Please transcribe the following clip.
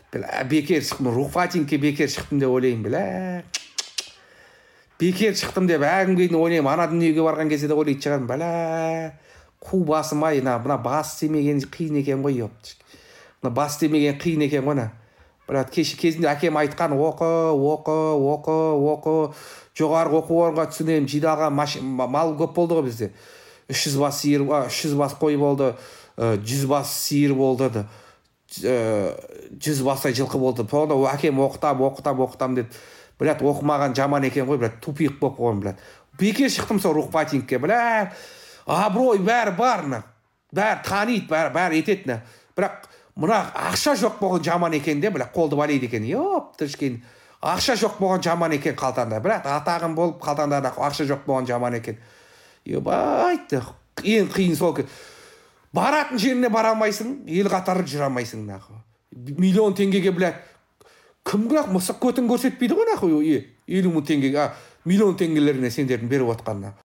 Бля, бекер шықтым, рухватинке бекер шықтым деп ойлаймын, бля. Бекер шықтым деп әгімге дейін ойлаймын, ана дүниеге барған кезде де ойлайтын шығармын, бля. Қу басым ай, мына бас істемеген қиын екен ғой, ёпты. Мына бас істемеген қиын екен ғой, бля, кезінде әкем айтқан, жоғарғы оқу орынға түсінемін, жиналған мал көп болды ғой бізде. 300 бас сиыр, 300 бас қой болды, 100 бас сиыр болды, 100 бастай жылқы болды. Сонда әкем оқытам деп, блядь, оқымаған жаман екен ғой, блядь, тупик болып қойған, блядь. Бекер шықтым сол рухпатингке, блядь. Абырой бәрі бар, бәрі таниды, бәрі етеді. Бірақ мына ақша жоқ болған жаман екен де, блядь, қолды балайды екен. Ёптыршкен. Ақша жоқ болған жаман екен қалтанда. Блядь, атағым болып қалтанда ақша жоқ болған жаман екен. Ебайды. Ең қиын сол. Баратын жеріне бара алмайсың, ел қатары жүре алмайсың, нахуй. Миллион теңгеге, блядь, кім бірақ мысық көтін көрсетпейді ғой, нахуй. 50 мың теңгеге, миллион теңгелеріне сендердің беріп отқанына.